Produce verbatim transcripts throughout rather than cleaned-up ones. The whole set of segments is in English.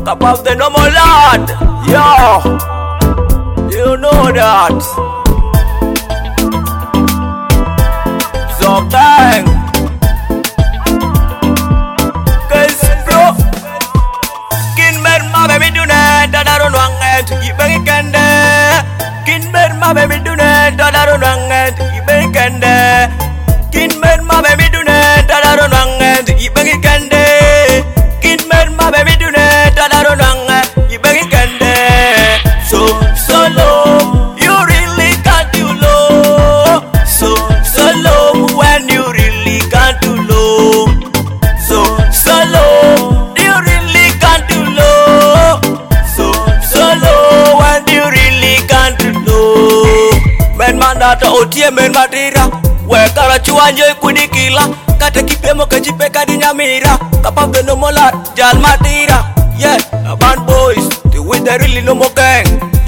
above the normal lad. Yo, you know that. So gang, cause bro, kin mer ma baby do ne da da ron wanget ibe kende. Kin mer ma baby do ne da da ron wanget ibe kende. Kin mer ma baby do ne da da ron wanget ibe kende. Kin mer ma baby do ne da da ron wanget ibe kende. So so low, you really got to low. So so low when you really got to low. So so low, you really got to low. So so low when you really got to low. Men mandata otie men matira. Wekara chuanje kudikila. Kata kipemo kajipe kadinyamira. Kapabde no molar jal matira. Yeah, a band boys, the with the really no more gang.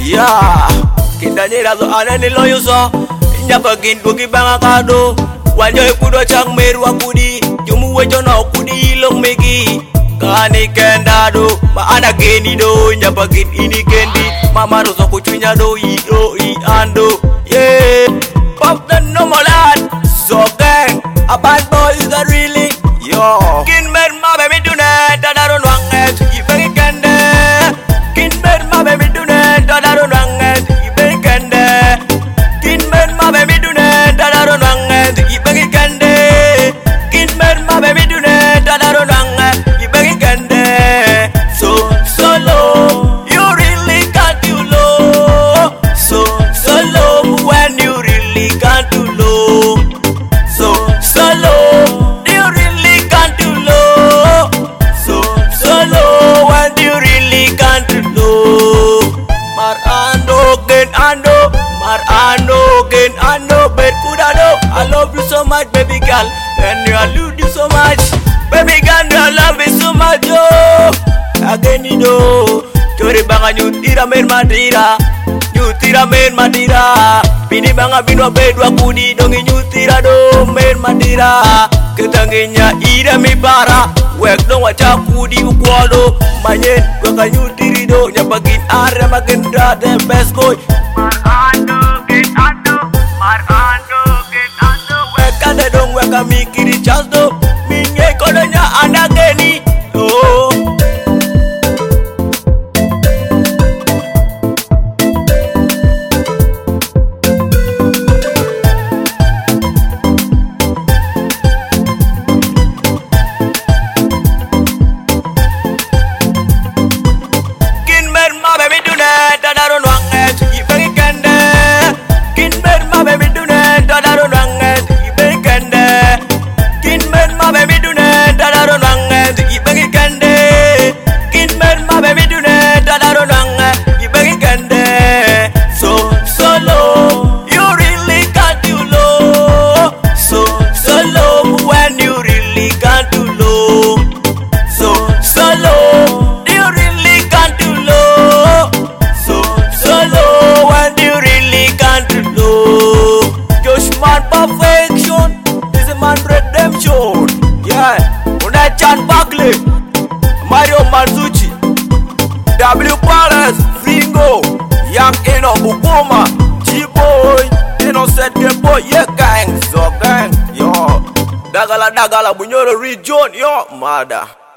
Yeah, kindanyira zo anani loyo so. Nyapa gindugi banga kado. Wanjoy kudo chang meru akudi. Jumu wejo na kudi long megi. Kani kendado, ma ana geni do. Nyapa gin ini kendi. Mama rozo kuchunya do i o i ando. Yeah, pop the normal lad. So gang, a bad boy is the really. Yo, kin mer ma baby do ne da da ron wanget ibe kende. Kin mer ma baby do ne da da ron wanget ibe kende. Kin mer ma baby do ne da da ron wanget ibe kende. Kin mer ma baby do ne da da ron wanget ibe kende. So so low, you really got to low. So so low when you really got to low. So so low, you really got to low. So so low when you really got to low. Mar ando gen ando, mar ando gen ando, berkudado. I love you so much, baby girl, and I love you so much, baby girl. I love you so much, oh. Again you know, chori banga nyutira men madira, nyutira men madira. Bini banga binwa bedwa kudi dongi nyutira do men madira. Ketangenya ira mi bara, wek dong wacha kudi ukwalo. Manyen weka nyutiri do, nyapagin are magin da the best boy. Mar ando gen ando, mar ando gen ando. Weka de dong weka mikiri chas do, minge kodonya anda geni. Oh. Perfection is a man redemption. Yeah, Una Chan Buckley, Mario Manzucci, W Palace, Fringo, Young Eno Bukuma, G-Boy, Innocent Game Boy, yeah gang, so gang, yo, Dagala Dagala Bunyoro region, yo, mother.